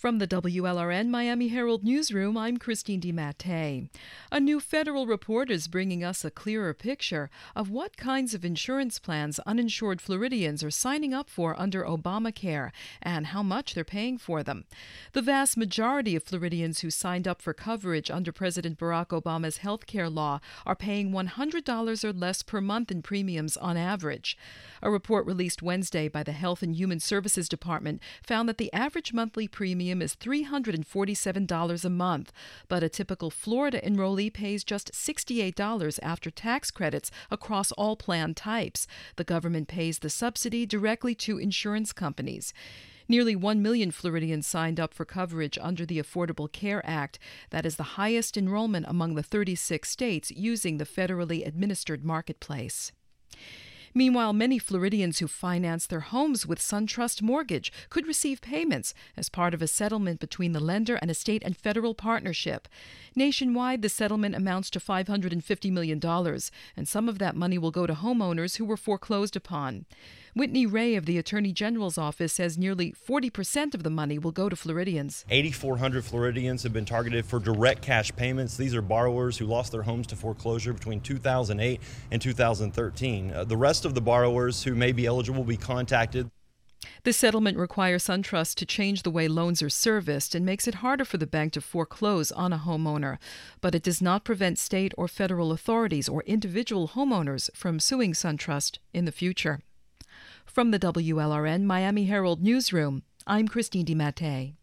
From the WLRN Miami Herald Newsroom, I'm Christine DiMattei. A new federal report is bringing us a clearer picture of what kinds of insurance plans uninsured Floridians are signing up for under Obamacare and how much they're paying for them. The vast majority of Floridians who signed up for coverage under President Barack Obama's health care law are paying $100 or less per month in premiums on average. A report released Wednesday by the Health and Human Services Department found that the average monthly premium is $347 a month, but a typical Florida enrollee pays just $68 after tax credits across all plan types. The government pays the subsidy directly to insurance companies. Nearly 1 million Floridians signed up for coverage under the Affordable Care Act. That is the highest enrollment among the 36 states using the federally administered marketplace. Meanwhile, many Floridians who finance their homes with SunTrust Mortgage could receive payments as part of a settlement between the lender and a state and federal partnership. Nationwide, the settlement amounts to $550 million, and some of that money will go to homeowners who were foreclosed upon. Whitney Ray of the Attorney General's office says nearly 40% of the money will go to Floridians. 8,400 Floridians have been targeted for direct cash payments. These are borrowers who lost their homes to foreclosure between 2008 and 2013. The rest of the borrowers who may be eligible will be contacted. The settlement requires SunTrust to change the way loans are serviced and makes it harder for the bank to foreclose on a homeowner. But it does not prevent state or federal authorities or individual homeowners from suing SunTrust in the future. From the WLRN Miami Herald Newsroom, I'm Christine DiMattei.